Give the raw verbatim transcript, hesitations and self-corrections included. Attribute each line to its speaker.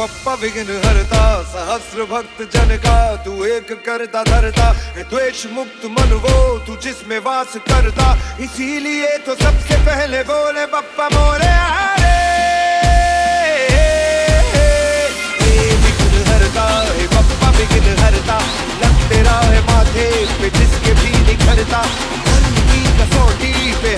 Speaker 1: बप्पा विघ्न हरता, सहस्र भक्त जन का तू एक करता धरता, द्वेष मुक्त मन वो तू जिसमें वास करता, इसीलिए तो सबसे पहले बोले बप्पा मोरया रे। विघ्न हरता है बप्पा विघ्न हरता, लग तेरा है माथे पे जिसके भी निखरता, मन की कसौटी पे